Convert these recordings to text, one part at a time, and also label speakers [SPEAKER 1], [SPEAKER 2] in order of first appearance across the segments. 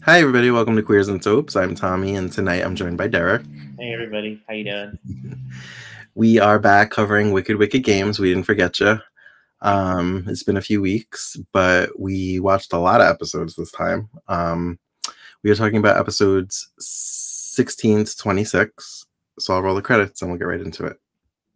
[SPEAKER 1] Hi, everybody. Welcome to Queers and Soaps. I'm Tommy, and tonight I'm joined by Derek.
[SPEAKER 2] Hey everybody, how you doing?
[SPEAKER 1] We are back covering Wicked Wicked Games. We didn't forget you. It's been a few weeks, but we watched a lot of episodes this time. We are talking about episodes 16 to 26. So I'll roll the credits and we'll get right into it.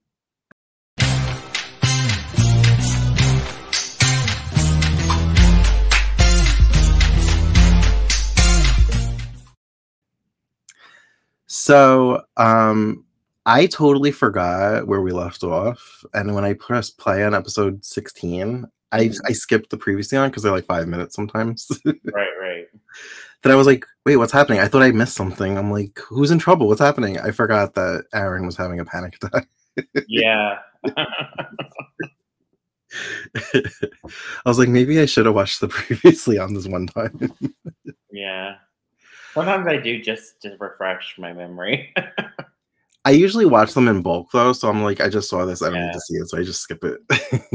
[SPEAKER 1] So, I totally forgot where we left off, and when I pressed play on episode 16, I skipped the previously on because they're like 5 minutes sometimes.
[SPEAKER 2] Right.
[SPEAKER 1] Then I was like, wait, what's happening? I thought I missed something. I'm like, who's in trouble? What's happening? I forgot that Aaron was having a panic attack.
[SPEAKER 2] Yeah.
[SPEAKER 1] I was like, maybe I should have watched the previously on this one time.
[SPEAKER 2] Yeah. Sometimes I do just to refresh my memory.
[SPEAKER 1] I usually watch them in bulk though, so I'm like, I just saw this, I don't need
[SPEAKER 2] Yeah.
[SPEAKER 1] to see it, so I just skip it.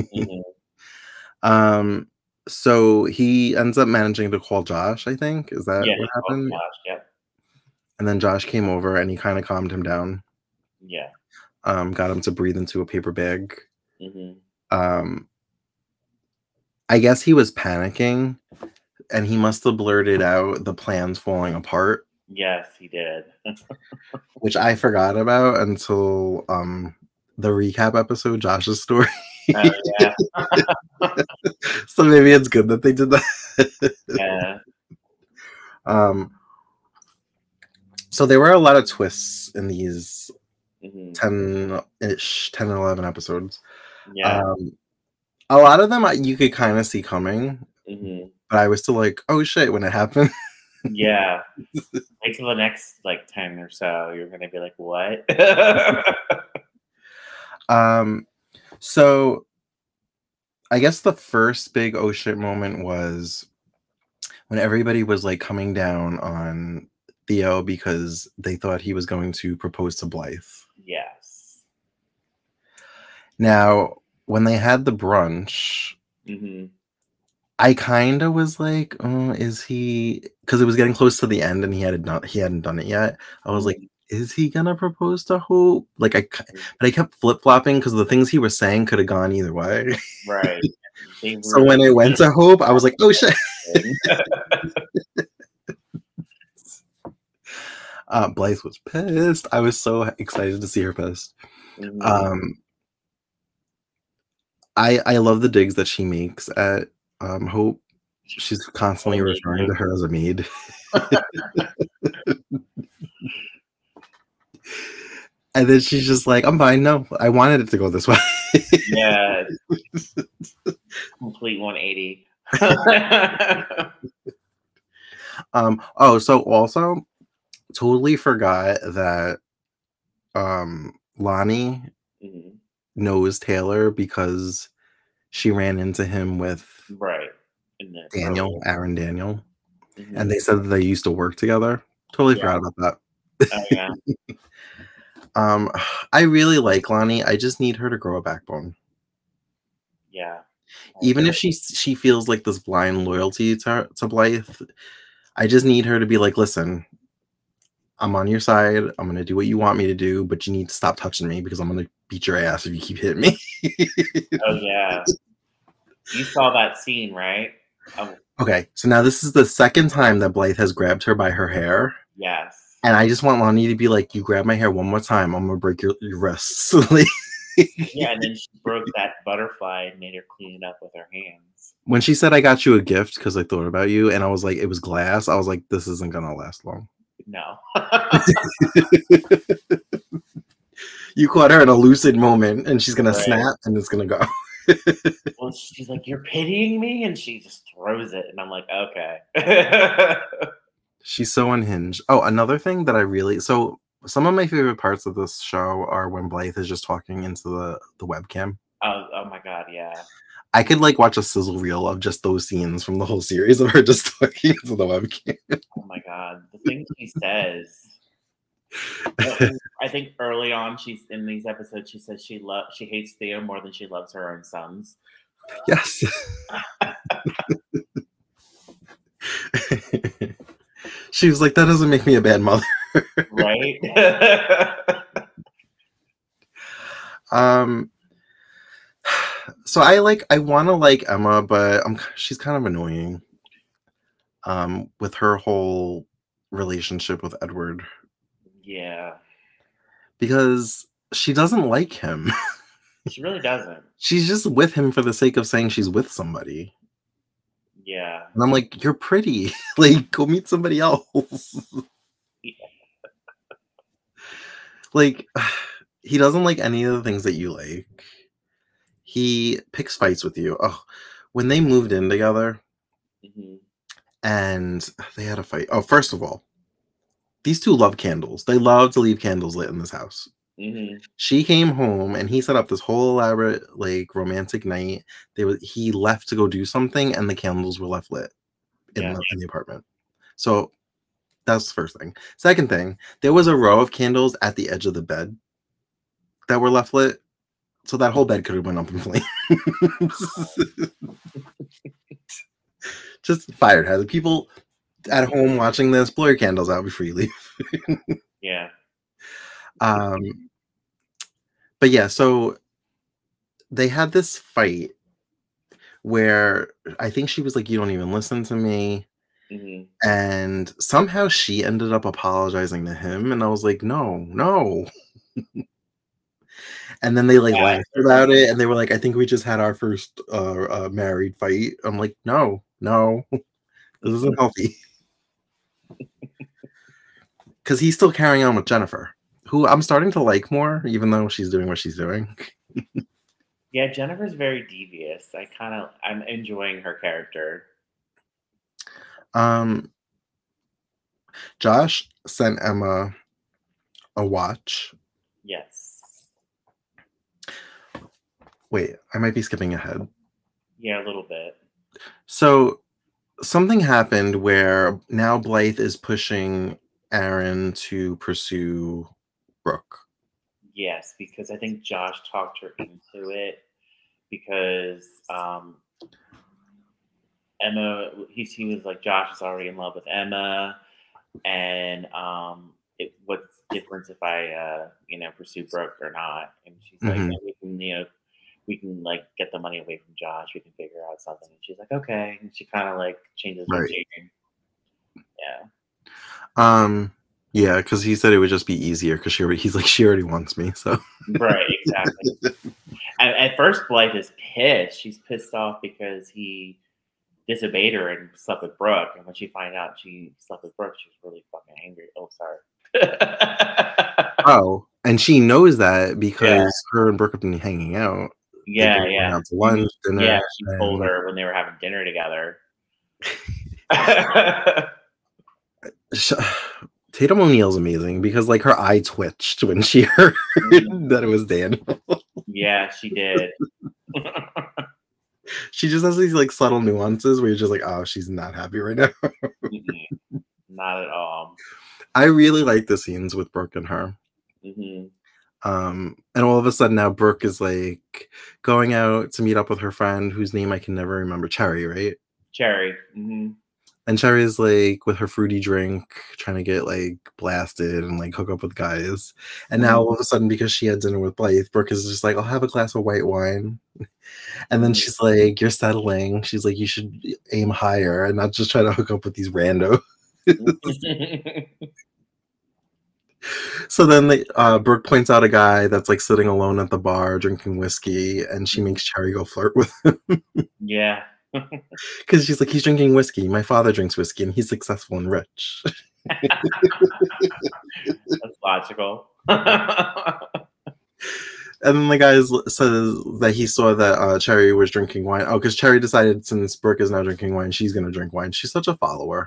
[SPEAKER 2] Mhm.
[SPEAKER 1] So he ends up managing to call Josh, I think. Is that
[SPEAKER 2] Yeah,
[SPEAKER 1] what
[SPEAKER 2] oh
[SPEAKER 1] happened?
[SPEAKER 2] gosh, yep.
[SPEAKER 1] And then Josh came over and he kind of calmed him down.
[SPEAKER 2] Yeah.
[SPEAKER 1] Got him to breathe into a paper bag.
[SPEAKER 2] Mhm.
[SPEAKER 1] Um, I guess he was panicking and he must have blurted out the plans falling apart,
[SPEAKER 2] Yes, he did.
[SPEAKER 1] which I forgot about until the recap episode, Josh's story.
[SPEAKER 2] Oh yeah.
[SPEAKER 1] So maybe it's good that they did that.
[SPEAKER 2] Yeah.
[SPEAKER 1] Um, so there were a lot of twists in these
[SPEAKER 2] Mhm.
[SPEAKER 1] 10-ish, 10 and 11 episodes.
[SPEAKER 2] Yeah.
[SPEAKER 1] A lot of them you could kind of see coming,
[SPEAKER 2] Mhm.
[SPEAKER 1] but I was still like, oh shit, when it happened.
[SPEAKER 2] Yeah. Wait till the next like 10 or so. You're gonna be like, what?
[SPEAKER 1] So I guess the first big oh shit moment was when everybody was like coming down on Theo because they thought he was going to propose to Blythe.
[SPEAKER 2] Yes.
[SPEAKER 1] Now, when they had the brunch,
[SPEAKER 2] Mhm.
[SPEAKER 1] I kind of was like, oh, is he? Because it was getting close to the end, and he hadn't done it yet. I was like,
[SPEAKER 2] Mhm.
[SPEAKER 1] is he gonna propose to Hope? But I kept flip flopping because the things he was saying could have gone either way.
[SPEAKER 2] Right. They
[SPEAKER 1] So
[SPEAKER 2] really
[SPEAKER 1] when it went to Hope, I was like, oh shit. Blythe was pissed. I was so excited to see her pissed.
[SPEAKER 2] Mhm.
[SPEAKER 1] I love the digs that she makes at Hope. She's constantly referring to her as a maid. And then she's just like, I'm fine. No, I wanted it to go this way.
[SPEAKER 2] Yeah. Complete 180.
[SPEAKER 1] So also totally forgot that Lonnie
[SPEAKER 2] Mhm.
[SPEAKER 1] knows Taylor because she ran into him with
[SPEAKER 2] Right. In the
[SPEAKER 1] Daniel, Aaron Daniel. And
[SPEAKER 2] Mhm.
[SPEAKER 1] they said that they used to work together. Totally
[SPEAKER 2] Yeah.
[SPEAKER 1] forgot about that.
[SPEAKER 2] Oh, yeah.
[SPEAKER 1] Um, I really like Lonnie. I just need her to grow a backbone.
[SPEAKER 2] Yeah. I
[SPEAKER 1] Even
[SPEAKER 2] agree.
[SPEAKER 1] if she feels like this blind loyalty to Blythe, I just need her to be like, listen, I'm on your side. I'm gonna do what you want me to do, but you need to stop touching me because I'm gonna beat your ass if you keep hitting me.
[SPEAKER 2] Oh, yeah. You saw that scene, right? Oh,
[SPEAKER 1] Okay, so now this is the second time that Blythe has grabbed her by her hair.
[SPEAKER 2] yes.
[SPEAKER 1] And I just want Lonnie to be like, you grab my hair one more time, I'm gonna break your wrists.
[SPEAKER 2] Yeah, and then she broke that butterfly and made her clean it up with her hands.
[SPEAKER 1] When she said I got you a gift because I thought about you, and I was like, it was glass, I was like, this isn't gonna last long.
[SPEAKER 2] No.
[SPEAKER 1] You caught her in a lucid moment, and she's gonna
[SPEAKER 2] Right.
[SPEAKER 1] snap, and it's gonna go.
[SPEAKER 2] Well, she's like, "You're pitying me?" And she just throws it, and I'm like, "Okay."
[SPEAKER 1] She's so unhinged. Oh, another thing that so some of my favorite parts of this show are when Blythe is just talking into the webcam.
[SPEAKER 2] Oh my god, yeah.
[SPEAKER 1] I could like watch a sizzle reel of just those scenes from the whole series of her just talking into the webcam.
[SPEAKER 2] Oh my god, the things she says. I think early on, she's in these episodes. She says she hates Theo more than she loves her own sons.
[SPEAKER 1] Yes. She was like, that doesn't make me a bad mother.
[SPEAKER 2] Right?
[SPEAKER 1] So I want to like Emma, but she's kind of annoying. With her whole relationship with Edward.
[SPEAKER 2] Yeah.
[SPEAKER 1] Because she doesn't like him.
[SPEAKER 2] She really doesn't.
[SPEAKER 1] She's just with him for the sake of saying she's with somebody.
[SPEAKER 2] Yeah.
[SPEAKER 1] And I'm like, you're pretty. Like, go meet somebody else.
[SPEAKER 2] Yeah.
[SPEAKER 1] Like, he doesn't like any of the things that you like. He picks fights with you. Oh, when they moved in together and they had a fight. Oh, first of all, these two love candles. They love to leave candles lit in this house. She came home and he set up this whole elaborate, like, romantic night. He left to go do something and the candles were left lit in the apartment. So that's the first thing. Second thing, there was a row of candles at the edge of the bed that were left lit. So that whole bed could have went up in flames. Just fired hazard. People at home watching this, blow your candles out before you leave.
[SPEAKER 2] Yeah.
[SPEAKER 1] But yeah, so they had this fight where I think she was like, you don't even listen to me. And somehow she ended up apologizing to him. And I was like, no. And then they like laughed about it. And they were like, I think we just had our first married fight. I'm like, no, this isn't healthy. Because he's still carrying on with Jennifer, who I'm starting to like more, even though she's doing what she's doing.
[SPEAKER 2] Yeah, Jennifer's very devious. I'm enjoying her character.
[SPEAKER 1] Josh sent Emma a watch.
[SPEAKER 2] Yes.
[SPEAKER 1] Wait, I might be skipping ahead.
[SPEAKER 2] Yeah, a little bit.
[SPEAKER 1] So something happened where now Blythe is pushing Aaron to pursue Brooke.
[SPEAKER 2] Yes, because I think Josh talked her into it because Emma, he was like, Josh is already in love with Emma, and what's the difference if I pursue Brooke or not? And she's like, we can like get the money away from Josh. We can figure out something. And she's like, okay. And she kind of like changes her tune. Yeah.
[SPEAKER 1] Yeah, because he said it would just be easier because she already wants me. So
[SPEAKER 2] right, exactly. At first, Blythe is pissed. She's pissed off because he disobeyed her and slept with Brooke. And when she finds out she slept with Brooke, she's really fucking angry. Oh, sorry.
[SPEAKER 1] Oh, and she knows that because her and Brooke have been hanging out.
[SPEAKER 2] Yeah.
[SPEAKER 1] Out to lunch, dinner.
[SPEAKER 2] Yeah, she told her when they were having dinner together.
[SPEAKER 1] Tatum O'Neal's amazing because like her eye twitched when she heard that it was Daniel.
[SPEAKER 2] Yeah, she did.
[SPEAKER 1] She just has these like subtle nuances where you're just like, oh, she's not happy right now.
[SPEAKER 2] Not at all.
[SPEAKER 1] I really like the scenes with Brooke and her. And all of a sudden now Brooke is like going out to meet up with her friend whose name I can never remember. Cherry, right?
[SPEAKER 2] Cherry.
[SPEAKER 1] And Cherry's like with her fruity drink trying to get like blasted and like hook up with guys. And now all of a sudden, because she had dinner with Blythe, Brooke is just like, I'll have a glass of white wine. And then she's like, you're settling. She's like, you should aim higher and not just try to hook up with these randos. So then Brooke points out a guy that's like sitting alone at the bar drinking whiskey, and she makes Cherry go flirt with him.
[SPEAKER 2] Yeah.
[SPEAKER 1] Because she's like, he's drinking whiskey. My father drinks whiskey, and he's successful and rich.
[SPEAKER 2] That's logical.
[SPEAKER 1] And then the guy says that he saw that Cherry was drinking wine. Oh, because Cherry decided since Brooke is now drinking wine, she's going to drink wine. She's such a follower.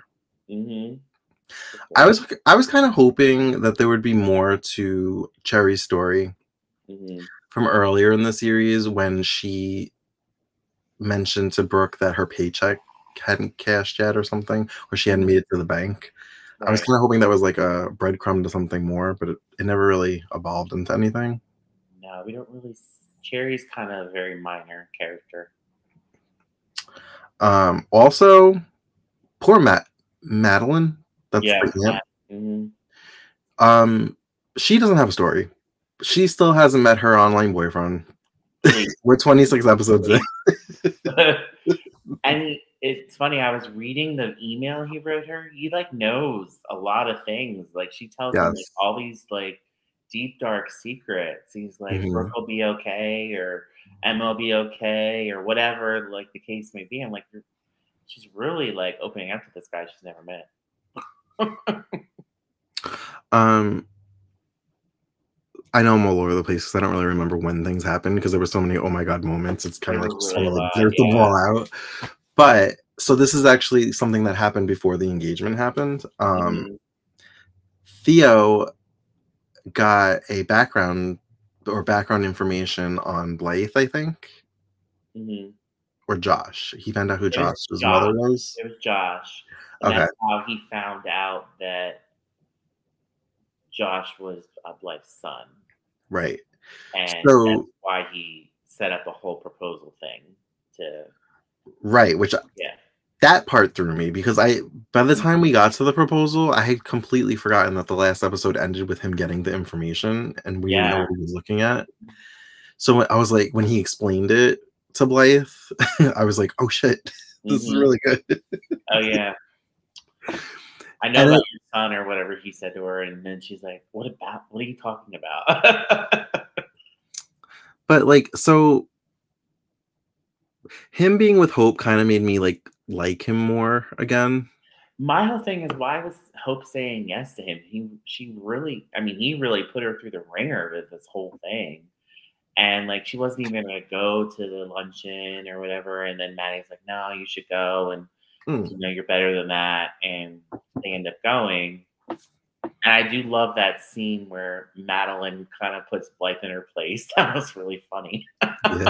[SPEAKER 1] I was kind of hoping that there would be more to Cherry's story from earlier in the series when she mentioned to Brooke that her paycheck hadn't cashed yet or something, or she hadn't made it to the bank. Right. I was kind of hoping that was like a breadcrumb to something more, but it never really evolved into anything.
[SPEAKER 2] No, we don't really. Cherry's kind of a very minor character.
[SPEAKER 1] Also, poor Madeline. That's
[SPEAKER 2] Yeah.
[SPEAKER 1] the aunt.
[SPEAKER 2] Mhm.
[SPEAKER 1] She doesn't have a story. She still hasn't met her online boyfriend.
[SPEAKER 2] Please,
[SPEAKER 1] We're 26 episodes in.
[SPEAKER 2] please. And it's funny, I was reading the email he wrote her. He like knows a lot of things. Like she tells him like
[SPEAKER 1] Yes.
[SPEAKER 2] all these like deep dark secrets. He's like, Brooke
[SPEAKER 1] Mhm.
[SPEAKER 2] will be okay, or Emma will be okay, or whatever like the case may be. I'm like, she's really like opening up to this guy she's never met.
[SPEAKER 1] Um, I know I'm all over the place because I don't really remember when things happened because there were so many oh my god moments. It's kind
[SPEAKER 2] There
[SPEAKER 1] of like
[SPEAKER 2] were
[SPEAKER 1] just
[SPEAKER 2] really
[SPEAKER 1] want
[SPEAKER 2] a
[SPEAKER 1] to like
[SPEAKER 2] lot,
[SPEAKER 1] blurt them
[SPEAKER 2] yeah.
[SPEAKER 1] all out. But so this is actually something that happened before the engagement happened.
[SPEAKER 2] Mhm,
[SPEAKER 1] Theo got a background information on Blythe, I think,
[SPEAKER 2] mhm.
[SPEAKER 1] or Josh. He found out who
[SPEAKER 2] It was
[SPEAKER 1] Josh's
[SPEAKER 2] Josh.
[SPEAKER 1] mother was.
[SPEAKER 2] It was Josh, and
[SPEAKER 1] Okay,
[SPEAKER 2] that's how he found out that Josh was Blythe's son.
[SPEAKER 1] right.
[SPEAKER 2] And that's
[SPEAKER 1] So
[SPEAKER 2] why he set up a whole proposal thing to
[SPEAKER 1] right, which
[SPEAKER 2] yeah.
[SPEAKER 1] that part threw me because by the
[SPEAKER 2] Mhm.
[SPEAKER 1] time we got to the proposal, I had completely forgotten that the last episode ended with him getting the information and we didn't know
[SPEAKER 2] Yeah.
[SPEAKER 1] what he was looking at. So I was like, when he explained it to Blythe, I was like, oh shit, this is
[SPEAKER 2] Mhm.
[SPEAKER 1] really good.
[SPEAKER 2] Oh, yeah. I know
[SPEAKER 1] And
[SPEAKER 2] about
[SPEAKER 1] it,
[SPEAKER 2] your son or whatever he said to her, and then she's like, what are you talking about?"
[SPEAKER 1] but like, so him being with Hope kind of made me like him more again.
[SPEAKER 2] My whole thing is why was Hope saying yes to him? He really put her through the ringer with this whole thing. And like she wasn't even gonna go to the luncheon or whatever. And then Maddie's like, no, you should go and
[SPEAKER 1] Mm,
[SPEAKER 2] you're better than that. And they end up going. And I do love that scene where Madeline kind of puts Blythe in her place. That was really funny.
[SPEAKER 1] yeah.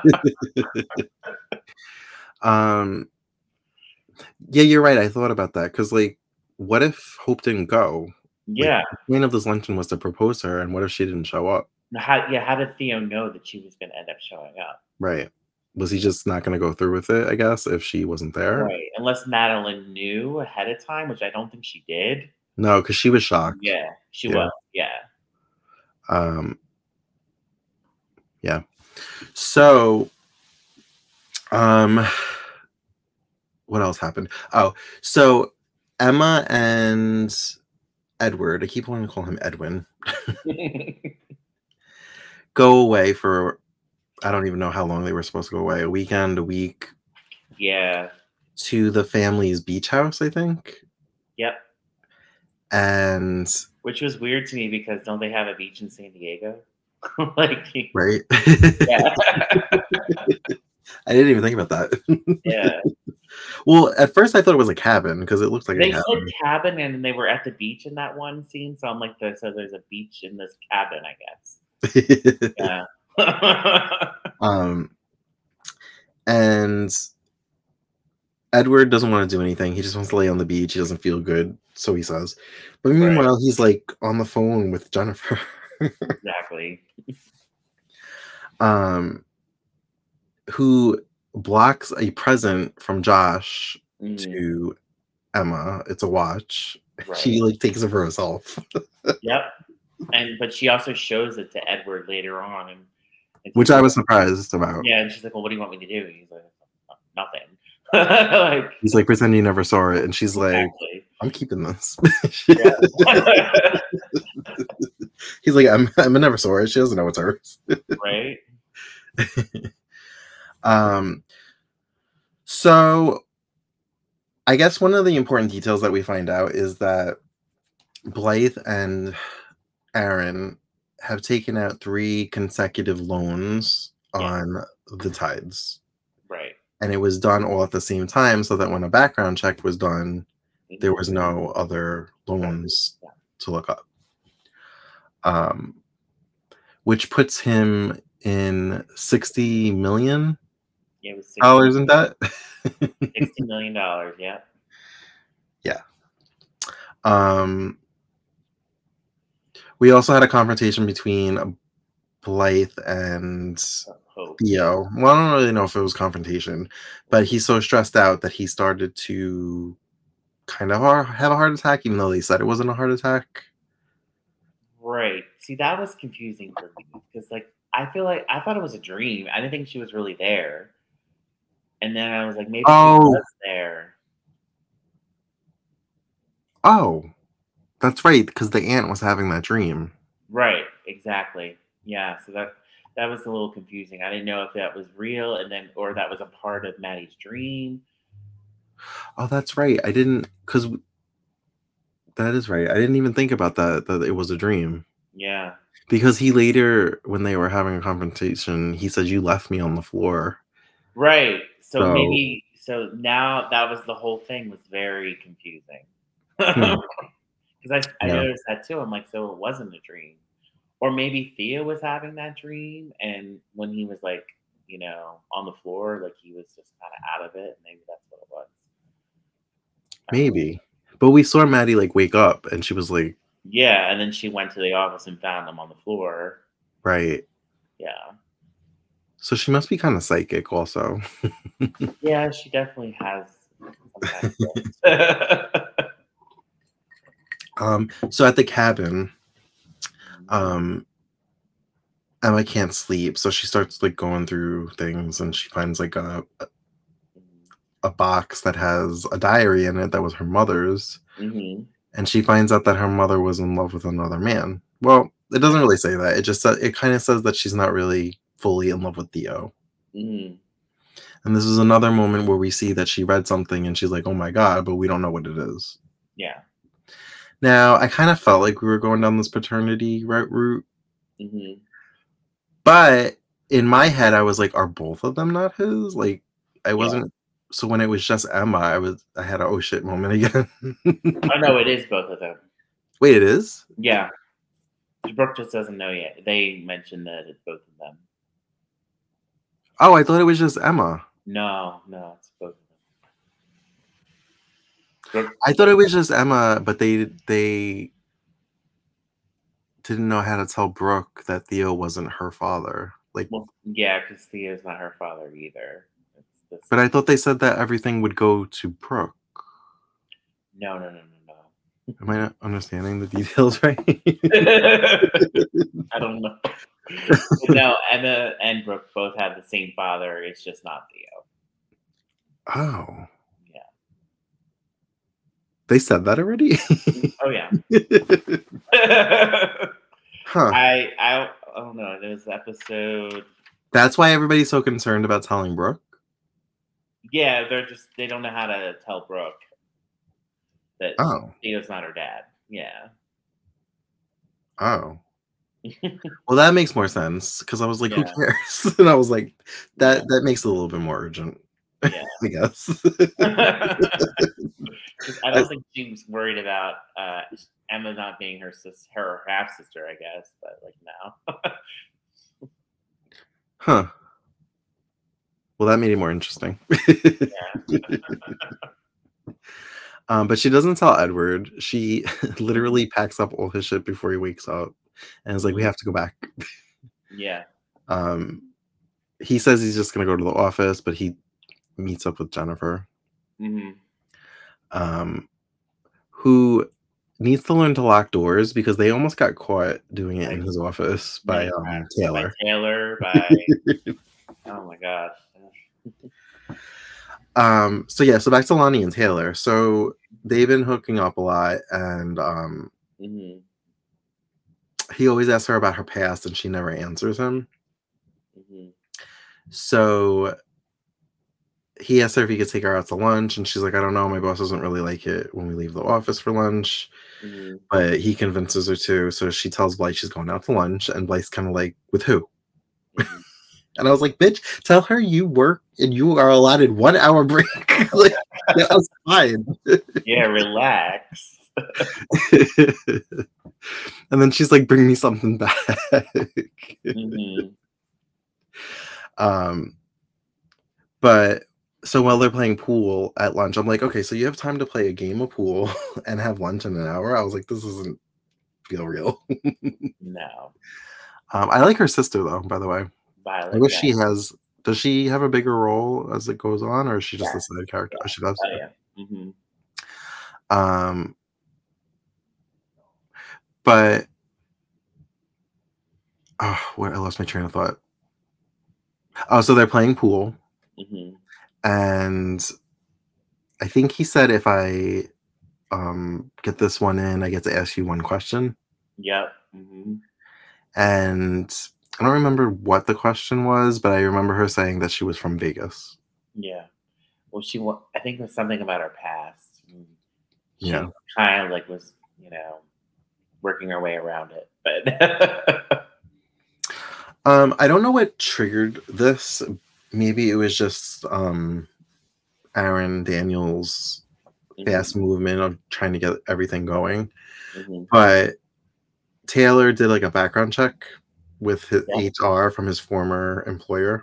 [SPEAKER 1] um, yeah, you're right. I thought about that because, like, what if Hope didn't go? Like,
[SPEAKER 2] Yeah.
[SPEAKER 1] the point of this luncheon was to propose to her, and what if she didn't show up?
[SPEAKER 2] How did Theo know that she was gonna end up showing up?
[SPEAKER 1] Right. Was he just not going to go through with it, I guess, if she wasn't there?
[SPEAKER 2] Right. Unless Madeline knew ahead of time, which I don't think she did.
[SPEAKER 1] No, because she was shocked.
[SPEAKER 2] Yeah, she
[SPEAKER 1] Yeah.
[SPEAKER 2] was. Yeah.
[SPEAKER 1] Um, yeah. So, um, what else happened? Oh, so Emma and Edward, I keep wanting to call him Edwin, go away for I don't even know how long they were supposed to go away, a weekend, a week,
[SPEAKER 2] Yeah.
[SPEAKER 1] to the family's beach house, I think.
[SPEAKER 2] Yep.
[SPEAKER 1] And
[SPEAKER 2] Which was weird to me because don't they have a beach in San Diego? Like,
[SPEAKER 1] right.
[SPEAKER 2] yeah,
[SPEAKER 1] I didn't even think about that.
[SPEAKER 2] yeah.
[SPEAKER 1] Well, at first I thought it was a cabin because it looks like a
[SPEAKER 2] They said
[SPEAKER 1] cabin.
[SPEAKER 2] cabin, and they were at the beach in that one scene. So I'm like, so there's a beach in this cabin, I guess. Yeah.
[SPEAKER 1] um, and Edward doesn't want to do anything. He just wants to lay on the beach. He doesn't feel good, so he says. But
[SPEAKER 2] Right.
[SPEAKER 1] meanwhile, he's like on the phone with Jennifer.
[SPEAKER 2] Exactly.
[SPEAKER 1] um, who blocks a present from Josh
[SPEAKER 2] Mhm.
[SPEAKER 1] to Emma. It's a watch.
[SPEAKER 2] Right.
[SPEAKER 1] She like takes it for herself,
[SPEAKER 2] Yep. But she also shows it to Edward later on, and
[SPEAKER 1] which
[SPEAKER 2] he's
[SPEAKER 1] I
[SPEAKER 2] like,
[SPEAKER 1] was surprised about.
[SPEAKER 2] yeah, and she's like, well, what do you want me to do? And he's like, nothing. Like,
[SPEAKER 1] He's like, pretend you never saw it, and she's like,
[SPEAKER 2] exactly.
[SPEAKER 1] I'm keeping this.
[SPEAKER 2] Yeah.
[SPEAKER 1] He's like, Emma never saw it. She doesn't know it's hers.
[SPEAKER 2] Right.
[SPEAKER 1] um, so I guess one of the important details that we find out is that Blythe and Aaron have taken out 3 consecutive loans
[SPEAKER 2] Yeah.
[SPEAKER 1] on the Tides.
[SPEAKER 2] Right.
[SPEAKER 1] And it was done all at the same time so that when a background check was done, there
[SPEAKER 2] Mhm.
[SPEAKER 1] was no other loans
[SPEAKER 2] Yeah.
[SPEAKER 1] to look up. Which puts him in $60 million
[SPEAKER 2] Yeah, it was $60,
[SPEAKER 1] in debt.
[SPEAKER 2] $60 million. Yeah.
[SPEAKER 1] Yeah. We also had a confrontation between Blythe and
[SPEAKER 2] Hope. Yeah.
[SPEAKER 1] Theo. Well, I don't really know if it was confrontation, but he's so stressed out that he started to kind of have a heart attack, even though they said it wasn't a heart attack.
[SPEAKER 2] Right. See, that was confusing for me because, like, I feel like I thought it was a dream. I didn't think she was really there, and then I was like, maybe she
[SPEAKER 1] Oh,
[SPEAKER 2] was there.
[SPEAKER 1] oh, that's right, because the aunt was having that dream.
[SPEAKER 2] Right. Exactly. Yeah. So that was a little confusing. I didn't know if that was real, and then or that was a part of Maddie's dream.
[SPEAKER 1] Oh, that's right. I didn't, because that is right. I didn't even think about that it was a dream.
[SPEAKER 2] Yeah.
[SPEAKER 1] Because he later, when they were having a confrontation, he said, "You left me on the floor."
[SPEAKER 2] Right. So
[SPEAKER 1] So,
[SPEAKER 2] maybe so now that was the whole thing was very confusing.
[SPEAKER 1] hmm,
[SPEAKER 2] Because I
[SPEAKER 1] yeah,
[SPEAKER 2] noticed that too. I'm like, so it wasn't a dream. Or maybe Thea was having that dream, and when he was like, on the floor, like he was just kind of out of it. Maybe that's what it was.
[SPEAKER 1] maybe. But we saw Maddie like wake up, and she was like,
[SPEAKER 2] Yeah, and then she went to the office and found him on the floor.
[SPEAKER 1] right.
[SPEAKER 2] Yeah,
[SPEAKER 1] So she must be kind of psychic, also.
[SPEAKER 2] yeah, she definitely has some kind of gift.
[SPEAKER 1] So at the cabin, um, Emma can't sleep, so she starts like going through things, and she finds like a box that has a diary in it that was her mother's,
[SPEAKER 2] Mm-hmm.
[SPEAKER 1] and she finds out that her mother was in love with another man. Well, it doesn't really say that. It just it kind of says that she's not really fully in love with Theo.
[SPEAKER 2] Mm-hmm.
[SPEAKER 1] And this is another moment where we see that she read something and she's like, "Oh my god," but we don't know what it is.
[SPEAKER 2] Yeah.
[SPEAKER 1] Now, I kind of felt like we were going down this paternity route,
[SPEAKER 2] Mm-hmm.
[SPEAKER 1] but in my head, I was like, "Are both of them not his?" Like, I
[SPEAKER 2] Yeah.
[SPEAKER 1] wasn't. So when it was just Emma, I had a oh shit moment again.
[SPEAKER 2] Oh no, it is both of them.
[SPEAKER 1] Wait, it is?
[SPEAKER 2] Yeah. Brooke just doesn't know yet. They mentioned that it's both of them.
[SPEAKER 1] Oh, I thought it was just Emma.
[SPEAKER 2] No, no, it's both of them. Brooke,
[SPEAKER 1] I thought it was just Emma, but they didn't know how to tell Brooke that Theo wasn't her father. Like,
[SPEAKER 2] well, yeah, because Theo's not her father either. It's this.
[SPEAKER 1] but I thought they said that everything would go to Brooke.
[SPEAKER 2] No, no, no, no,
[SPEAKER 1] Am I not understanding the details right?
[SPEAKER 2] no. I don't know. But no, Emma and Brooke both have the same father. It's just not Theo.
[SPEAKER 1] Oh,
[SPEAKER 2] Yeah.
[SPEAKER 1] they said that already?
[SPEAKER 2] Oh yeah.
[SPEAKER 1] Huh.
[SPEAKER 2] I don't know. There was an episode.
[SPEAKER 1] That's why everybody's so concerned about telling Brooke?
[SPEAKER 2] Yeah, they don't know how to tell Brooke that
[SPEAKER 1] Oh.
[SPEAKER 2] Theo's not her dad. Yeah.
[SPEAKER 1] Oh. Well, that makes more sense because I was like, "Who
[SPEAKER 2] Yeah.
[SPEAKER 1] cares?" And I was like,
[SPEAKER 2] Yeah.
[SPEAKER 1] that makes it a little bit more urgent,
[SPEAKER 2] Yeah.
[SPEAKER 1] I guess.
[SPEAKER 2] 'Cause I don't think she was worried about Emma not being her half sister, I guess. But like now.
[SPEAKER 1] Huh. Well, that made it more interesting.
[SPEAKER 2] Yeah.
[SPEAKER 1] But she doesn't tell Edward. She
[SPEAKER 2] Mhm.
[SPEAKER 1] literally packs up all his shit before he wakes up and is like, "We
[SPEAKER 2] Mhm.
[SPEAKER 1] have to go back."
[SPEAKER 2] Yeah.
[SPEAKER 1] Um, he says he's just gonna go to the office, but he meets up with Jennifer,
[SPEAKER 2] Mhm.
[SPEAKER 1] um, who needs to learn to lock doors because they almost got caught doing it in
[SPEAKER 2] Like
[SPEAKER 1] his office by
[SPEAKER 2] many times. Yeah, by
[SPEAKER 1] Taylor.
[SPEAKER 2] Taylor, by oh my gosh.
[SPEAKER 1] So yeah, so back to Lonnie and Taylor. So they've been hooking up a lot, and
[SPEAKER 2] Mhm.
[SPEAKER 1] he always asks her about her past, and she never answers him.
[SPEAKER 2] Mhm.
[SPEAKER 1] So he asked her if he could take her out to lunch, and she's like, "I don't know. My boss doesn't really like it when we leave the office for lunch."
[SPEAKER 2] Mhm.
[SPEAKER 1] But he convinces her to, so she tells Blythe she's going out to lunch, and Blythe's kind of like, "With who?"
[SPEAKER 2] Mhm.
[SPEAKER 1] And I was like, "Bitch, tell her you work and you are allotted 1 hour break." Like, that was fine.
[SPEAKER 2] Yeah, relax.
[SPEAKER 1] And then she's like, "Bring me something back."
[SPEAKER 2] Mhm.
[SPEAKER 1] um, but so while they're playing pool at lunch, I'm like, "Okay, so you have time to play a game of pool and have lunch in an hour?" I was like, "This doesn't feel real."
[SPEAKER 2] No.
[SPEAKER 1] I like her sister though, by the way. I
[SPEAKER 2] Violet,
[SPEAKER 1] wish
[SPEAKER 2] yeah.
[SPEAKER 1] she has. Does she have a bigger role as it goes on, or is she just a
[SPEAKER 2] Yes.
[SPEAKER 1] side character?
[SPEAKER 2] Yeah.
[SPEAKER 1] Oh, she does.
[SPEAKER 2] Oh yeah. Mhm.
[SPEAKER 1] Um, but where I lost my train of thought. Oh, so they're playing pool, and I think he said if I get this one in, I get to ask you one question.
[SPEAKER 2] Yep.
[SPEAKER 1] And I don't remember what the question was, but I remember her saying that she was from Vegas.
[SPEAKER 2] Yeah. Well, I think it was something about her past. She
[SPEAKER 1] Yeah.
[SPEAKER 2] kind of like was, working her way around it, but
[SPEAKER 1] I don't know what triggered this. Maybe it was just Aaron Daniels' fast movement of trying to get everything going. But Taylor did like a background check with his HR from his former employer,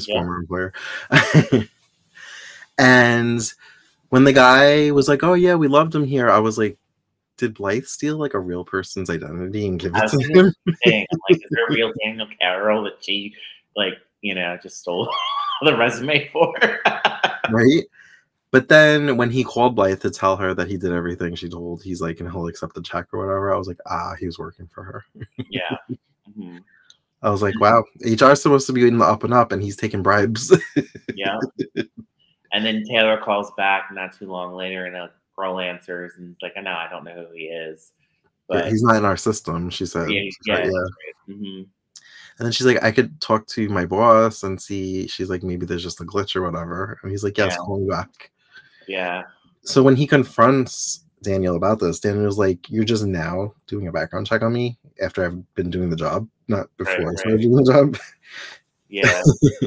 [SPEAKER 1] and when the guy was like, "Oh yeah, we loved him here," I was like, "Did Blythe steal like a real person's identity and give it to him?"
[SPEAKER 2] I'm like, is there a real Daniel Carroll that she just stole the resume for?
[SPEAKER 1] Right. But then when he called Blythe to tell her that he did everything she told, he's like, and he'll accept the check or whatever. I was like, he was working for her.
[SPEAKER 2] Yeah.
[SPEAKER 1] I was like, wow, HR is supposed to be in the up and up, and he's taking bribes.
[SPEAKER 2] Yeah. And then Taylor calls back not too long later, and a girl answers, and it's like, "No, I don't know who he is." But
[SPEAKER 1] he's not in our system, she said.
[SPEAKER 2] Yeah.
[SPEAKER 1] Right. And then she's like, I could talk to my boss and see. She's like, maybe there's just a glitch or whatever. And he's like, yes, call me back.
[SPEAKER 2] Yeah.
[SPEAKER 1] So when he confronts Daniel about this, Daniel's like, you're just now doing a background check on me after I've been doing the job, not before I started doing the job.
[SPEAKER 2] Yeah.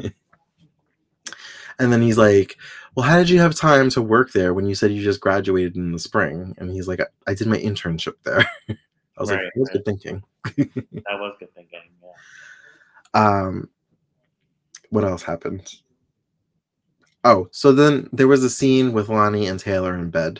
[SPEAKER 1] And then he's like, well, how did you have time to work there when you said you just graduated in the spring? And he's like, I did my internship there. I was like, that was good thinking.
[SPEAKER 2] That was good thinking, yeah.
[SPEAKER 1] What else happened? Oh, so then there was a scene with Lonnie and Taylor in bed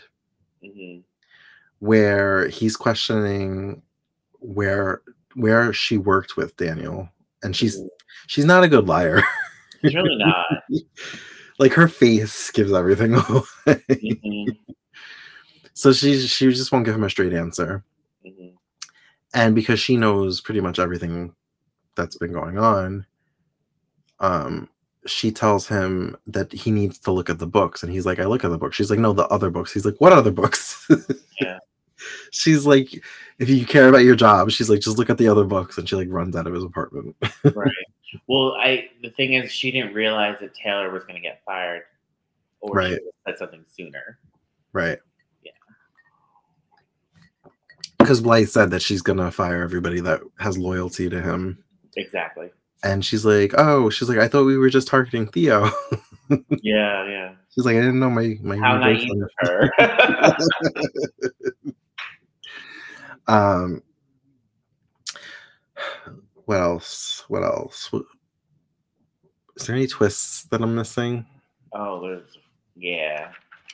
[SPEAKER 1] where he's questioning where she worked with Daniel, and she's not a good liar.
[SPEAKER 2] She's really not.
[SPEAKER 1] Like her face gives everything away. So she just won't give him a straight answer. And because she knows pretty much everything that's been going on, she tells him that he needs to look at the books, and he's like, I look at the books. She's like, no, the other books. He's like, what other books?
[SPEAKER 2] Yeah.
[SPEAKER 1] She's like, if you care about your job, she's like, just look at the other books, and she like runs out of his apartment.
[SPEAKER 2] Right. Well, the thing is, she didn't realize that Taylor was going to get fired, or she would have said something sooner.
[SPEAKER 1] Right.
[SPEAKER 2] Yeah.
[SPEAKER 1] Because Blythe said that she's gonna fire everybody that has loyalty to him.
[SPEAKER 2] Exactly.
[SPEAKER 1] And she's like, I thought we were just targeting Theo.
[SPEAKER 2] Yeah.
[SPEAKER 1] She's like, I didn't know my
[SPEAKER 2] how naive of her.
[SPEAKER 1] What else? Is there any twists that I'm missing?
[SPEAKER 2] Oh, yeah.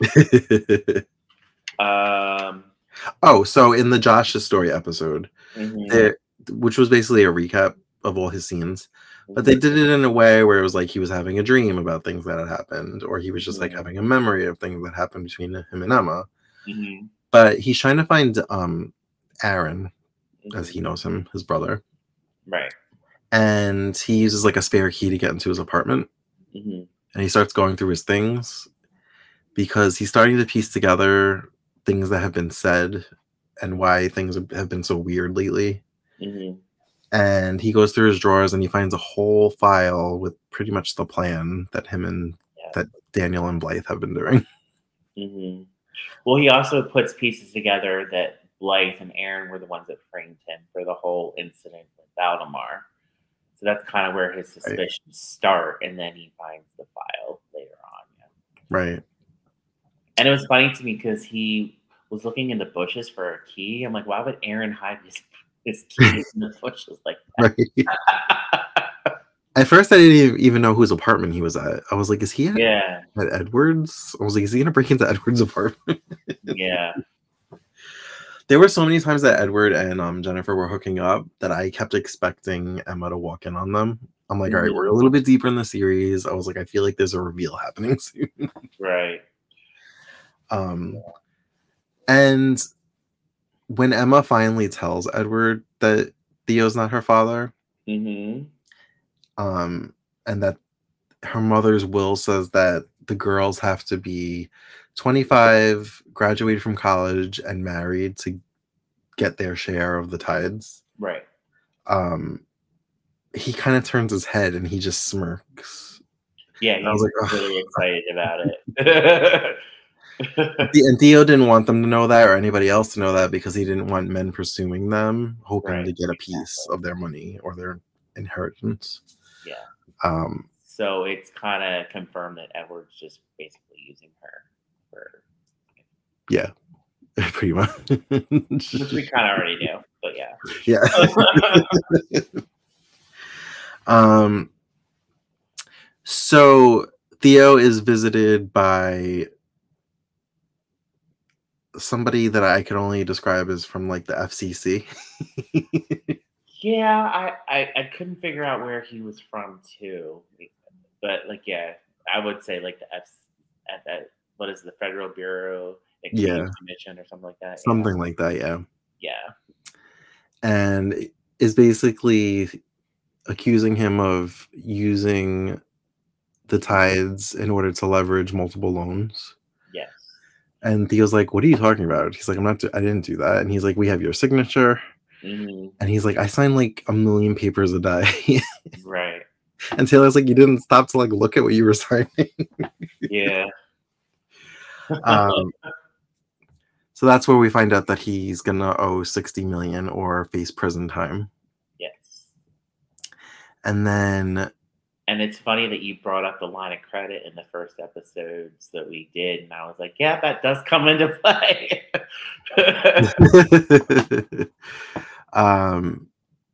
[SPEAKER 1] So in the Josh's Story episode, which was basically a recap of all his scenes, but they did it in a way where it was like he was having a dream about things that had happened, or he was just like having a memory of things that happened between him and Emma. But he's trying to find Aaron, as he knows him, his brother.
[SPEAKER 2] Right.
[SPEAKER 1] And he uses like a spare key to get into his apartment. And he starts going through his things because he's starting to piece together things that have been said and why things have been so weird lately. And he goes through his drawers and he finds a whole file with pretty much the plan that him and that Daniel and Blythe have been doing.
[SPEAKER 2] Well, he also puts pieces together that Blythe and Aaron were the ones that framed him for the whole incident with Valdemar. So that's kind of where his suspicions start, and then he finds the file later on.
[SPEAKER 1] Right.
[SPEAKER 2] And it was funny to me because he was looking in the bushes for a key. I'm like, why would Aaron hide his key in the bushes like that?
[SPEAKER 1] Right. At first, I didn't even know whose apartment he was at. I was like, is he at Edward's? I was like, is he going to break into Edward's apartment?
[SPEAKER 2] Yeah.
[SPEAKER 1] There were so many times that Edward and Jennifer were hooking up that I kept expecting Emma to walk in on them. I'm like, all right, we're a little bit deeper in the series. I was like, I feel like there's a reveal happening soon.
[SPEAKER 2] Right.
[SPEAKER 1] And when Emma finally tells Edward that Theo's not her father,
[SPEAKER 2] Mm-hmm.
[SPEAKER 1] and that her mother's will says that the girls have to be 25, graduated from college, and married to get their share of the tides.
[SPEAKER 2] Right.
[SPEAKER 1] He kind of turns his head and he just smirks.
[SPEAKER 2] Yeah,
[SPEAKER 1] And I was
[SPEAKER 2] he's
[SPEAKER 1] like,
[SPEAKER 2] really excited about it.
[SPEAKER 1] and Theo didn't want them to know that or anybody else to know that because he didn't want men pursuing them, hoping
[SPEAKER 2] Right,
[SPEAKER 1] to get a piece
[SPEAKER 2] exactly.
[SPEAKER 1] of their money or their inheritance.
[SPEAKER 2] Yeah.
[SPEAKER 1] Um,
[SPEAKER 2] So it's kind of confirmed that Edward's just basically using her for,
[SPEAKER 1] yeah, pretty much.
[SPEAKER 2] which we kind of already knew, but yeah.
[SPEAKER 1] Yeah. um, so Theo is visited by somebody that I can only describe as from like the FCC.
[SPEAKER 2] Yeah, I couldn't figure out where he was from too, but like yeah, I would say like the F at that what is the Federal Bureau
[SPEAKER 1] Yeah,
[SPEAKER 2] Exchange Commission or something like that. Yeah,
[SPEAKER 1] something like that. Yeah,
[SPEAKER 2] yeah.
[SPEAKER 1] and is basically accusing him of using the tides in order to leverage multiple loans.
[SPEAKER 2] Yes.
[SPEAKER 1] And Theo's like, "What are you talking about?" He's like, I didn't do that." And he's like, "We have your signature."
[SPEAKER 2] Hmm.
[SPEAKER 1] And he's like, "I sign like a million papers a day."
[SPEAKER 2] Right.
[SPEAKER 1] And Taylor's like, "You didn't stop to like look at what you were signing."
[SPEAKER 2] Yeah.
[SPEAKER 1] um, so that's where we find out that he's gonna owe 60 million or face prison time.
[SPEAKER 2] Yes.
[SPEAKER 1] And then
[SPEAKER 2] And it's funny that you brought up the line of credit in the first episodes that we did, and I was like, yeah, that does come into play.
[SPEAKER 1] um,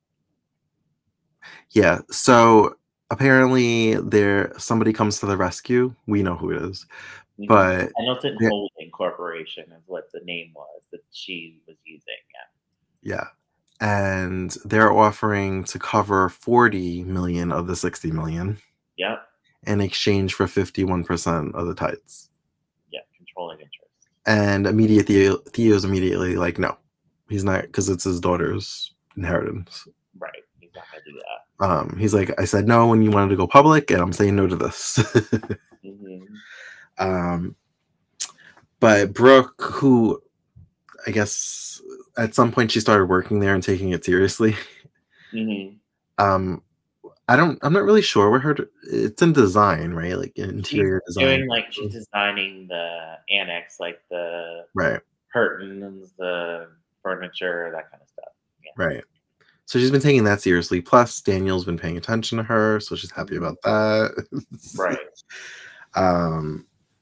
[SPEAKER 1] yeah, so apparently there somebody comes to the rescue. We know who it is,
[SPEAKER 2] Mhm.
[SPEAKER 1] but
[SPEAKER 2] Pendleton
[SPEAKER 1] yeah,
[SPEAKER 2] Holding Corporation is what the name was that she was using.
[SPEAKER 1] yeah, and they're offering to cover 40 million of the 60 million
[SPEAKER 2] Yeah. Yep.
[SPEAKER 1] in exchange for 51% of the tides.
[SPEAKER 2] Yeah. Controlling interest.
[SPEAKER 1] And Theo's immediately like, no, he's not, because it's his daughter's inheritance.
[SPEAKER 2] Right. He's not going to do that.
[SPEAKER 1] He's like, I said no when you wanted to go public, and I'm saying no to this.
[SPEAKER 2] Hmm.
[SPEAKER 1] um, but Brooke, who I guess at some point she started working there and taking it seriously.
[SPEAKER 2] Hmm.
[SPEAKER 1] Um, I'm not really sure where it's in design, right? Like
[SPEAKER 2] She's
[SPEAKER 1] interior design.
[SPEAKER 2] doing like she's designing the annex, like the
[SPEAKER 1] Right,
[SPEAKER 2] curtains, the furniture, that kind of stuff. Yeah.
[SPEAKER 1] right. So she's been taking that seriously. Plus, Daniel's been paying attention to her, so she's happy
[SPEAKER 2] Mhm.
[SPEAKER 1] about that.
[SPEAKER 2] Right.
[SPEAKER 1] um,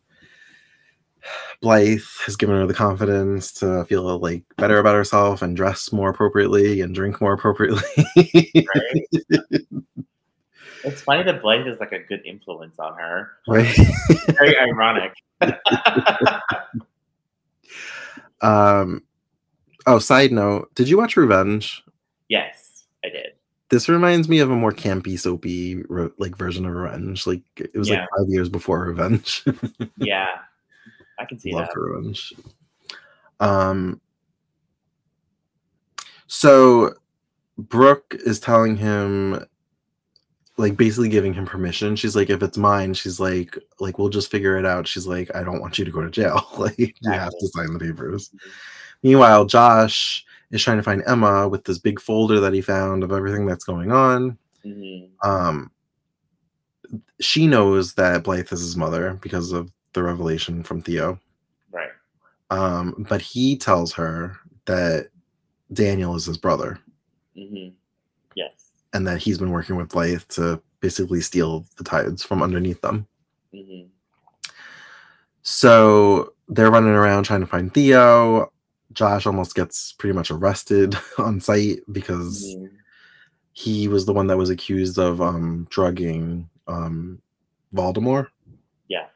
[SPEAKER 1] Blythe has given her the confidence to feel like better about herself and dress more appropriately and drink more appropriately.
[SPEAKER 2] Right. It's funny that Blythe is like a good influence on her.
[SPEAKER 1] Right.
[SPEAKER 2] Very ironic.
[SPEAKER 1] um, oh, side note, did you watch Revenge?
[SPEAKER 2] Yes, I did.
[SPEAKER 1] This reminds me of a more campy, soapy like version of Revenge. Like it was like
[SPEAKER 2] Yeah.
[SPEAKER 1] 5 years before Revenge.
[SPEAKER 2] Yeah. I can see
[SPEAKER 1] Love
[SPEAKER 2] that.
[SPEAKER 1] Revenge. Um, so Brooke is telling him, like basically giving him permission. She's like, if it's mine, she's like we'll just figure it out. She's like, I don't want you to go to jail. Like you have
[SPEAKER 2] Exactly.
[SPEAKER 1] to sign the papers.
[SPEAKER 2] Mhm.
[SPEAKER 1] Meanwhile, Josh is trying to find Emma with this big folder that he found of everything that's going on.
[SPEAKER 2] Mhm.
[SPEAKER 1] Um, she knows that Blythe is his mother because of the revelation from Theo.
[SPEAKER 2] Right.
[SPEAKER 1] But he tells her that Daniel is his brother
[SPEAKER 2] Mhm. Yes.
[SPEAKER 1] and that he's been working with Blythe to basically steal the tides from underneath them.
[SPEAKER 2] Mhm.
[SPEAKER 1] So they're running around trying to find Theo. Josh almost gets pretty much arrested on site because
[SPEAKER 2] Mhm.
[SPEAKER 1] he was the one that was accused of drugging Voldemort.
[SPEAKER 2] Yeah.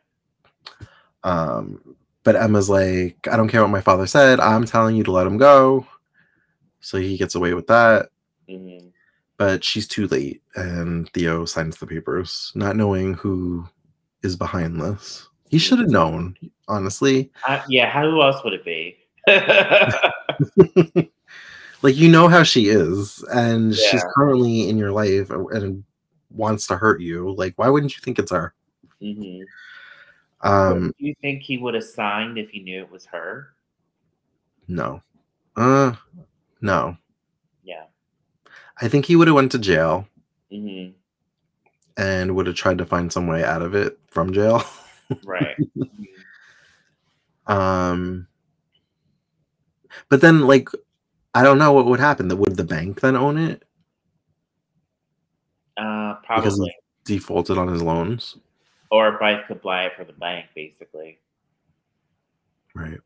[SPEAKER 1] But Emma's like, I don't care what my father said. I'm telling you to let him go. So he gets away with that.
[SPEAKER 2] Mhm.
[SPEAKER 1] But she's too late, and Theo signs the papers, not knowing who is behind this. He
[SPEAKER 2] Mhm.
[SPEAKER 1] should have known, honestly.
[SPEAKER 2] Yeah. Who else would it be?
[SPEAKER 1] Like, you know how she is, and she's
[SPEAKER 2] Yeah.
[SPEAKER 1] currently in your life and wants to hurt you. Like, why wouldn't you think it's her?
[SPEAKER 2] Mm-hmm. Do
[SPEAKER 1] Um,
[SPEAKER 2] you think he would have signed if he knew it was her?
[SPEAKER 1] no. Uh, no.
[SPEAKER 2] Yeah.
[SPEAKER 1] I think he would have went to jail
[SPEAKER 2] Mm-hmm.
[SPEAKER 1] and would have tried to find some way out of it from jail.
[SPEAKER 2] Right. Mhm.
[SPEAKER 1] um, but then, like, I don't know what would happen. Would the bank then own it because
[SPEAKER 2] Probably.
[SPEAKER 1] he defaulted on his loans?
[SPEAKER 2] Or Bryce could buy it for the bank, basically.
[SPEAKER 1] Right.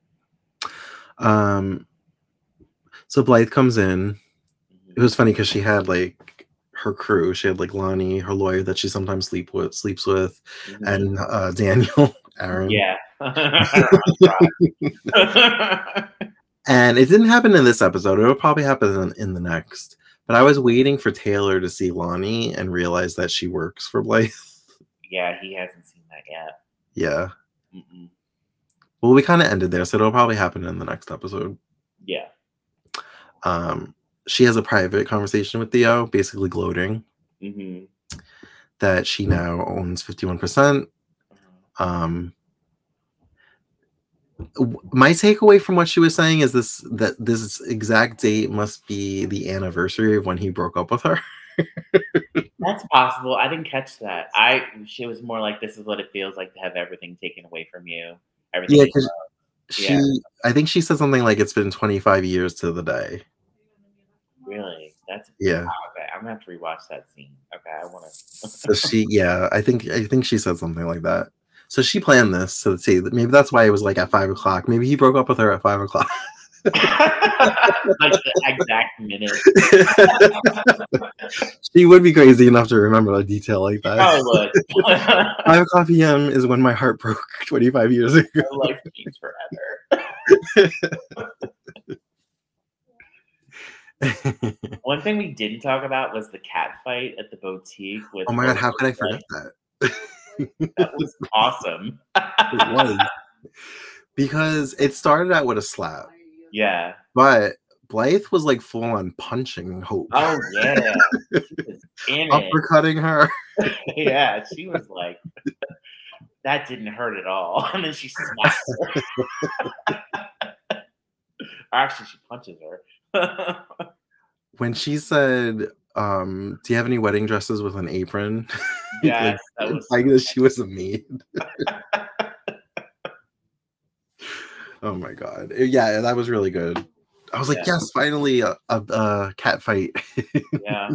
[SPEAKER 1] Um, so Blythe comes in. It
[SPEAKER 2] Mhm.
[SPEAKER 1] was funny because she had like her crew. She had like Lonnie, her lawyer that she sometimes sleeps with,
[SPEAKER 2] Mhm.
[SPEAKER 1] and Daniel, Aaron.
[SPEAKER 2] Yeah. I don't wanna cry.
[SPEAKER 1] And it didn't happen in this episode. It'll probably happen in the next. But I was waiting for Taylor to see Lonnie and realize that she works for Blythe.
[SPEAKER 2] Yeah, he hasn't seen that yet.
[SPEAKER 1] Yeah.
[SPEAKER 2] Mm-mm.
[SPEAKER 1] Well, we kind of ended there, so it'll probably happen in the next episode.
[SPEAKER 2] Yeah.
[SPEAKER 1] Um, she has a private conversation with Theo, basically gloating
[SPEAKER 2] Mm-hmm.
[SPEAKER 1] that she now owns 51%. Um, my takeaway from what she was saying is that this exact date must be the anniversary of when he broke up with her.
[SPEAKER 2] That's possible. I didn't catch that. She was more like, "This is what it feels like to have everything taken away from you, everything
[SPEAKER 1] Yeah,
[SPEAKER 2] you
[SPEAKER 1] because
[SPEAKER 2] love." Yeah,
[SPEAKER 1] I think she said something like it's been 25 years to the day.
[SPEAKER 2] really. That's
[SPEAKER 1] Yeah.
[SPEAKER 2] okay. I'm gonna have to rewatch that scene. Okay, I want
[SPEAKER 1] So yeah, I think she said something like that. So she planned this. So see, maybe that's why it was like at 5 o'clock. Maybe he broke up with her at 5 o'clock.
[SPEAKER 2] like the exact minute.
[SPEAKER 1] She would be crazy enough to remember a detail like
[SPEAKER 2] She
[SPEAKER 1] that.
[SPEAKER 2] probably would.
[SPEAKER 1] 5 o'clock p.m. is when my heart broke 25 years ago.
[SPEAKER 2] Her life changed forever. One thing we didn't talk about was the cat fight at the boutique with
[SPEAKER 1] Oh my god,
[SPEAKER 2] Rose
[SPEAKER 1] how could I
[SPEAKER 2] and
[SPEAKER 1] forget
[SPEAKER 2] Blake.
[SPEAKER 1] that?
[SPEAKER 2] That was awesome.
[SPEAKER 1] It was. Because it started out with a slap,
[SPEAKER 2] Yeah.
[SPEAKER 1] but Blythe was like full on punching Hope,
[SPEAKER 2] Oh yeah. She was in it.
[SPEAKER 1] uppercutting her.
[SPEAKER 2] Yeah. She was like, that didn't hurt at all. And then she smacks her. Actually, she punches her.
[SPEAKER 1] When she said, "Do you have any wedding dresses with an apron?" Like,
[SPEAKER 2] Yes, that was
[SPEAKER 1] implying that she was a maid. Oh my god. Yeah, that was really good. I was like,
[SPEAKER 2] yeah,
[SPEAKER 1] "Yes, finally a cat fight."
[SPEAKER 2] yeah.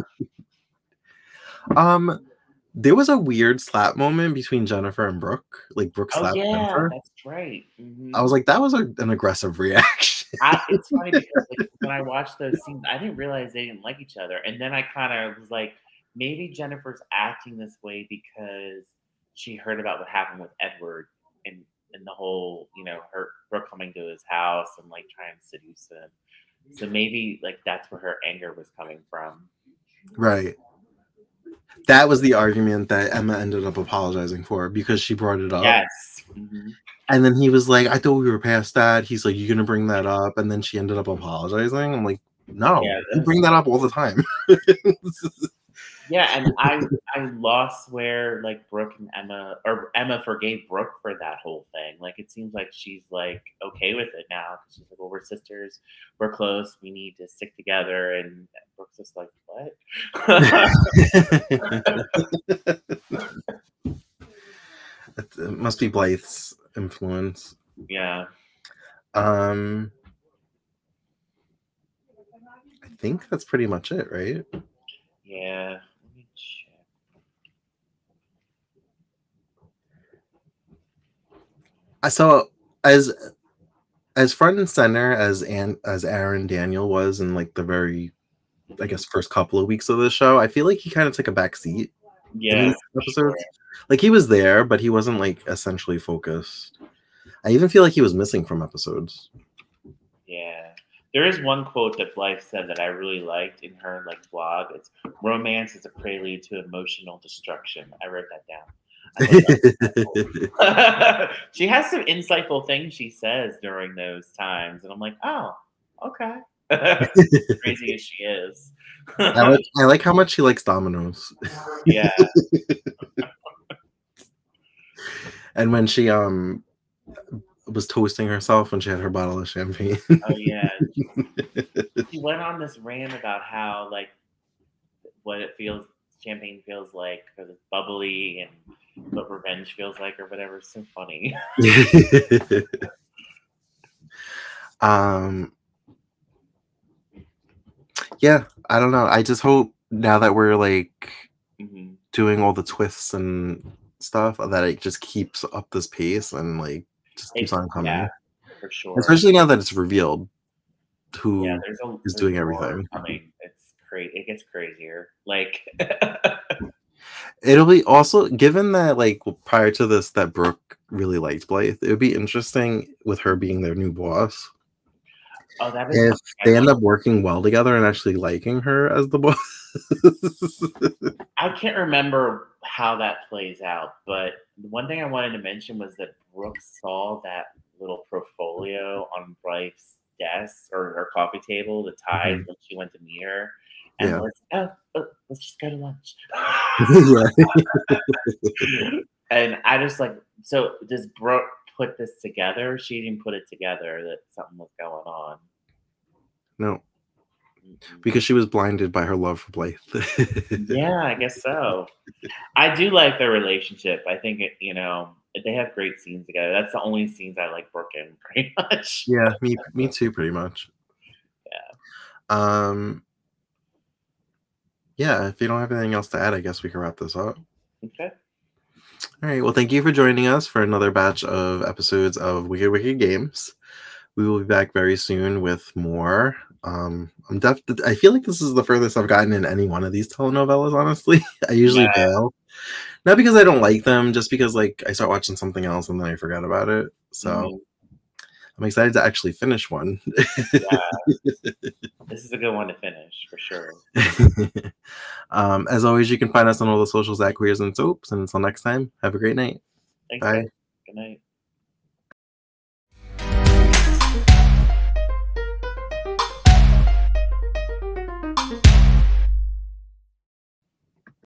[SPEAKER 1] Um, there was a weird slap moment between Jennifer and Brooke. Like, Brooke
[SPEAKER 2] Oh
[SPEAKER 1] slapped
[SPEAKER 2] yeah,
[SPEAKER 1] Jennifer.
[SPEAKER 2] that's right. Hmm.
[SPEAKER 1] I was like, "That was an aggressive reaction."
[SPEAKER 2] It's funny because like when I watched those scenes, I didn't realize they didn't like each other, and then I kind of was like, maybe Jennifer's acting this way because she heard about what happened with Edward and the whole, her Brooke coming to his house and like trying to seduce him. So maybe like that's where her anger was coming from.
[SPEAKER 1] Right. That was the argument that Emma ended up apologizing for because she brought it up.
[SPEAKER 2] Yes. Hmm.
[SPEAKER 1] And then he was like, "I thought we were past that." He's like, "You gonna bring that up?" And then she ended up apologizing. I'm like, "No,
[SPEAKER 2] Yeah,
[SPEAKER 1] you bring that up all the time."
[SPEAKER 2] yeah, and I lost where like Brooke and Emma or Emma forgave Brooke for that whole thing. Like it seems like she's like okay with it now because she's like, well, we're sisters, we're close, we need to stick together, and Brooke's just like, what?
[SPEAKER 1] It must be Blythe's influence.
[SPEAKER 2] Yeah,
[SPEAKER 1] Um, I think that's pretty much it, right?
[SPEAKER 2] yeah. Let me check.
[SPEAKER 1] So as front and center as Aaron Daniel was in like the very, I guess, first couple of weeks of the show, I feel like he kind of took a back seat in
[SPEAKER 2] Yeah,
[SPEAKER 1] these
[SPEAKER 2] for sure.
[SPEAKER 1] episodes. Like he was there, but he wasn't like essentially focused. I even feel like he was missing from episodes.
[SPEAKER 2] Yeah. There is one quote that Blythe said that I really liked in her like blog. It's romance is a prelude to emotional destruction. I wrote that down. I love that. She has some insightful things she says during those times, and I'm like, oh, okay. Crazy as she is.
[SPEAKER 1] I like how much she likes Domino's.
[SPEAKER 2] Yeah.
[SPEAKER 1] And when she was toasting herself when she had her bottle of champagne.
[SPEAKER 2] Oh yeah. She went on this rant about how like what it feels champagne feels like because it's bubbly and what revenge feels like or whatever. It's so funny.
[SPEAKER 1] Yeah, I don't know. I just hope now that we're like
[SPEAKER 2] Mhm.
[SPEAKER 1] doing all the twists and stuff that it just keeps up this pace and like just keeps on coming.
[SPEAKER 2] Yeah, for sure.
[SPEAKER 1] Especially now that it's revealed who
[SPEAKER 2] Yeah,
[SPEAKER 1] is
[SPEAKER 2] there's
[SPEAKER 1] doing
[SPEAKER 2] more
[SPEAKER 1] everything.
[SPEAKER 2] coming. It's crazy. It gets crazier. Like
[SPEAKER 1] It'll be also given that like prior to this that Brooke really liked Blythe, it would be interesting with her being their new boss.
[SPEAKER 2] oh, that is
[SPEAKER 1] If they end up working well together and actually liking her as the boss.
[SPEAKER 2] I can't remember how that plays out, but the one thing I wanted to mention was that Brooke saw that little portfolio on Bryce's desk or her coffee table, the ties when she went to meet her, and
[SPEAKER 1] Yeah.
[SPEAKER 2] was let's just go to lunch. And I just like, so does Brooke put this together? She didn't put it together that something was going on.
[SPEAKER 1] No.
[SPEAKER 2] Mm-mm.
[SPEAKER 1] Because she was blinded by her love for Blythe.
[SPEAKER 2] Yeah, I guess so. I do like their relationship. I think they have great scenes together. That's the only scenes I like Brooke in, pretty much.
[SPEAKER 1] Yeah, me too, pretty much.
[SPEAKER 2] Yeah.
[SPEAKER 1] Yeah, if you don't have anything else to add, I guess we can wrap this up.
[SPEAKER 2] Okay.
[SPEAKER 1] All right. Well, thank you for joining us for another batch of episodes of Wicked Wicked Games. We will be back very soon with more. I feel like this is the furthest I've gotten in any one of these telenovelas, honestly. I usually bail. Not because I don't like them, just because like I start watching something else and then I forget about it. So I'm excited to actually finish one.
[SPEAKER 2] Yeah. This is a good one to finish for sure.
[SPEAKER 1] As always, you can find us on all the socials at Queers and Soaps. And until next time, have a great night.
[SPEAKER 2] Thanks,
[SPEAKER 1] Bye.
[SPEAKER 2] guys. Good night.